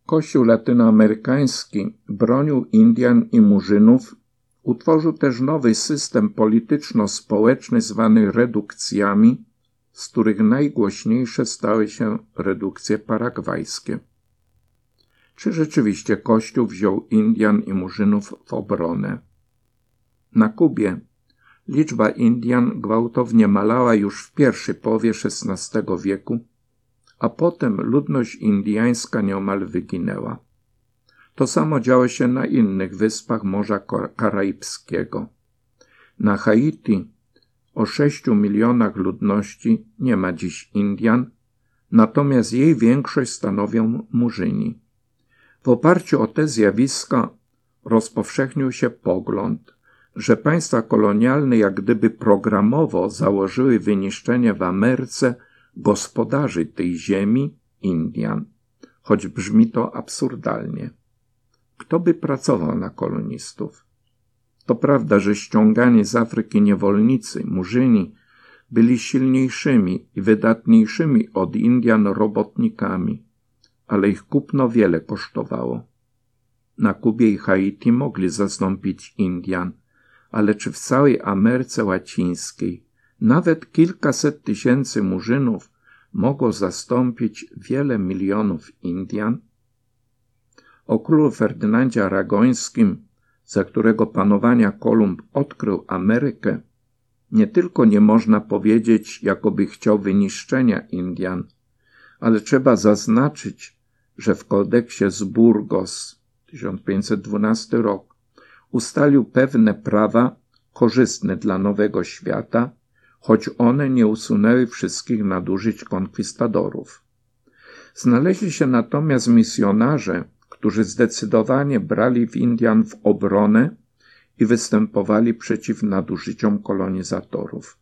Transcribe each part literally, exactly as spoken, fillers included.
Kościół latynoamerykański bronił Indian i Murzynów, utworzył też nowy system polityczno-społeczny zwany redukcjami, z których najgłośniejsze stały się redukcje paragwajskie. Czy rzeczywiście Kościół wziął Indian i Murzynów w obronę? Na Kubie liczba Indian gwałtownie malała już w pierwszej połowie szesnastego wieku, a potem ludność indyjska nieomal wyginęła. To samo działo się na innych wyspach Morza Karaibskiego. Na Haiti o sześciu milionach ludności nie ma dziś Indian, natomiast jej większość stanowią Murzyni. W oparciu o te zjawiska rozpowszechnił się pogląd, że państwa kolonialne jak gdyby programowo założyły wyniszczenie w Ameryce gospodarzy tej ziemi, Indian, choć brzmi to absurdalnie. Kto by pracował na kolonistów? To prawda, że ściągani z Afryki niewolnicy, Murzyni, byli silniejszymi i wydatniejszymi od Indian robotnikami, ale ich kupno wiele kosztowało. Na Kubie i Haiti mogli zastąpić Indian, ale czy w całej Ameryce Łacińskiej nawet kilkaset tysięcy Murzynów mogło zastąpić wiele milionów Indian? O królu Ferdynandzie Aragońskim, za którego panowania Kolumb odkrył Amerykę, nie tylko nie można powiedzieć, jakoby chciał wyniszczenia Indian, ale trzeba zaznaczyć, że w kodeksie z Burgos tysiąc pięćset dwunasty rok ustalił pewne prawa korzystne dla Nowego Świata, choć one nie usunęły wszystkich nadużyć konkwistadorów. Znaleźli się natomiast misjonarze, którzy zdecydowanie brali w Indian w obronę i występowali przeciw nadużyciom kolonizatorów.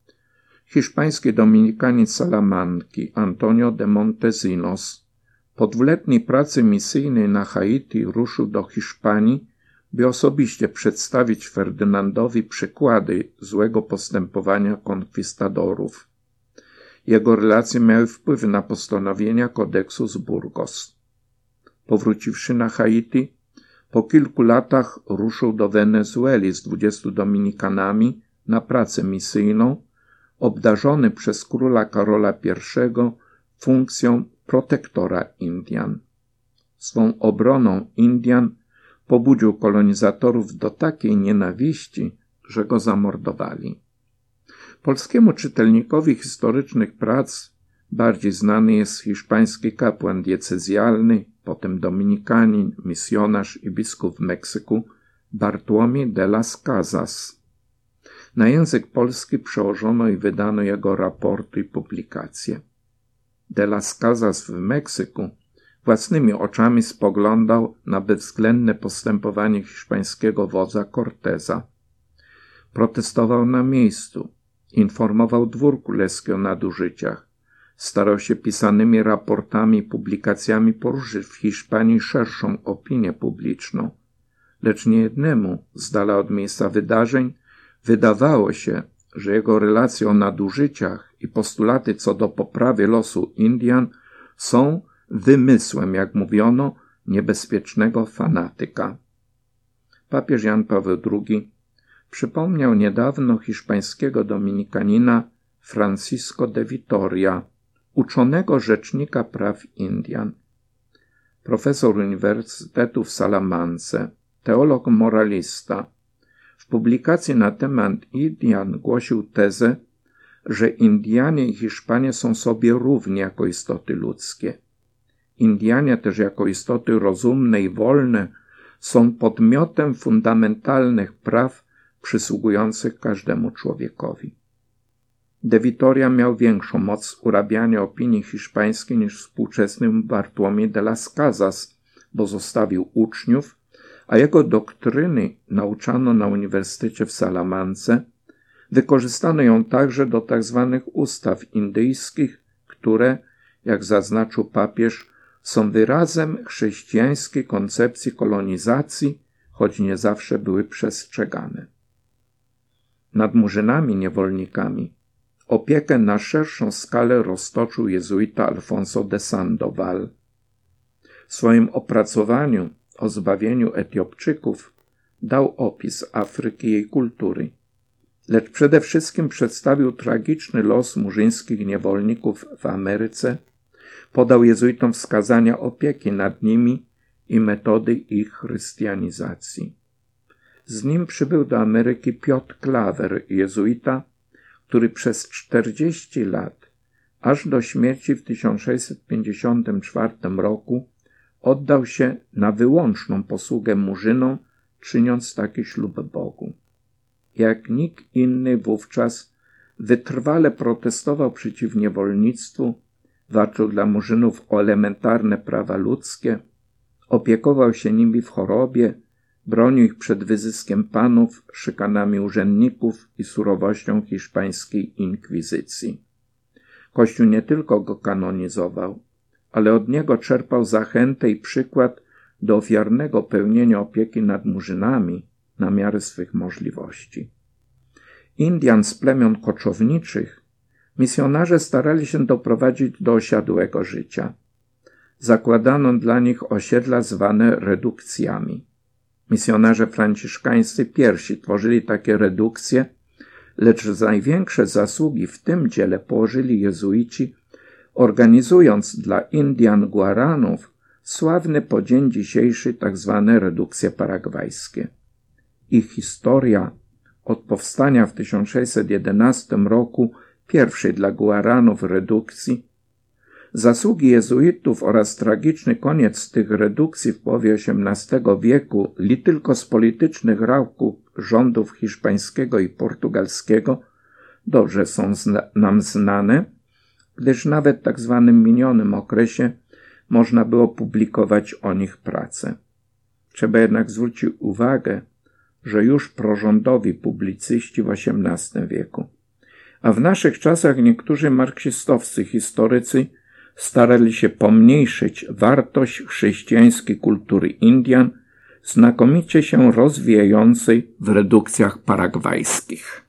Hiszpański dominikanin Salamanki Antonio de Montesinos po dwuletniej pracy misyjnej na Haiti ruszył do Hiszpanii, by osobiście przedstawić Ferdynandowi przykłady złego postępowania konkwistadorów. Jego relacje miały wpływ na postanowienia kodeksu z Burgos. Powróciwszy na Haiti, po kilku latach ruszył do Wenezueli z dwudziestu dominikanami na pracę misyjną, obdarzony przez króla Karola pierwszego funkcją protektora Indian. Swą obroną Indian pobudził kolonizatorów do takiej nienawiści, że go zamordowali. Polskiemu czytelnikowi historycznych prac bardziej znany jest hiszpański kapłan diecezjalny, potem dominikanin, misjonarz i biskup w Meksyku Bartłomiej de las Casas. Na język polski przełożono i wydano jego raporty i publikacje. De las Casas w Meksyku własnymi oczami spoglądał na bezwzględne postępowanie hiszpańskiego wodza Corteza. Protestował na miejscu, informował dwór królewski o nadużyciach, starał się pisanymi raportami i publikacjami poruszyć w Hiszpanii szerszą opinię publiczną, lecz niejednemu, z dala od miejsca wydarzeń, wydawało się, że jego relacje o nadużyciach i postulaty co do poprawy losu Indian są wymysłem, jak mówiono, niebezpiecznego fanatyka. Papież Jan Paweł drugi przypomniał niedawno hiszpańskiego dominikanina Francisco de Vitoria, uczonego rzecznika praw Indian. Profesor Uniwersytetu w Salamance, teolog moralista, w publikacji na temat Indian głosił tezę, że Indianie i Hiszpanie są sobie równi jako istoty ludzkie. Indianie też jako istoty rozumne i wolne są podmiotem fundamentalnych praw przysługujących każdemu człowiekowi. De Vitoria miał większą moc urabiania opinii hiszpańskiej niż współczesny Bartłomiej de las Casas, bo zostawił uczniów, a jego doktryny nauczano na Uniwersytecie w Salamance. Wykorzystano ją także do tzw. ustaw indyjskich, które, jak zaznaczył papież, są wyrazem chrześcijańskiej koncepcji kolonizacji, choć nie zawsze były przestrzegane. Nad Murzynami niewolnikami opiekę na szerszą skalę roztoczył jezuita Alfonso de Sandoval. W swoim opracowaniu o zbawieniu Etiopczyków dał opis Afryki i jej kultury, lecz przede wszystkim przedstawił tragiczny los murzyńskich niewolników w Ameryce, podał jezuitom wskazania opieki nad nimi i metody ich chrystianizacji. Z nim przybył do Ameryki Piotr Klawer, jezuita, który przez czterdzieści lat, aż do śmierci w tysiąc sześćset pięćdziesiątym czwartym roku, oddał się na wyłączną posługę murzynom, czyniąc taki ślub Bogu. Jak nikt inny wówczas wytrwale protestował przeciw niewolnictwu, walczył dla murzynów o elementarne prawa ludzkie, opiekował się nimi w chorobie, bronił ich przed wyzyskiem panów, szykanami urzędników i surowością hiszpańskiej inkwizycji. Kościół nie tylko go kanonizował, ale od niego czerpał zachętę i przykład do ofiarnego pełnienia opieki nad murzynami na miarę swych możliwości. Indian z plemion koczowniczych misjonarze starali się doprowadzić do osiadłego życia. Zakładano dla nich osiedla zwane redukcjami. Misjonarze franciszkańscy pierwsi tworzyli takie redukcje, lecz największe zasługi w tym dziele położyli jezuici, organizując dla Indian Guaranów sławny po dzień dzisiejszy tzw. redukcje paragwajskie. Ich historia od powstania w tysiąc sześćset jedenastym roku pierwszej dla Guaranów redukcji, zasługi jezuitów oraz tragiczny koniec tych redukcji w połowie osiemnastego wieku li tylko z politycznych rachunków rządów hiszpańskiego i portugalskiego dobrze są zna- nam znane, gdyż nawet w tak zwanym minionym okresie można było publikować o nich pracę. Trzeba jednak zwrócić uwagę, że już prorządowi publicyści w osiemnastym wieku, a w naszych czasach niektórzy marksistowscy historycy starali się pomniejszyć wartość chrześcijańskiej kultury Indian, znakomicie się rozwijającej w redukcjach paragwajskich.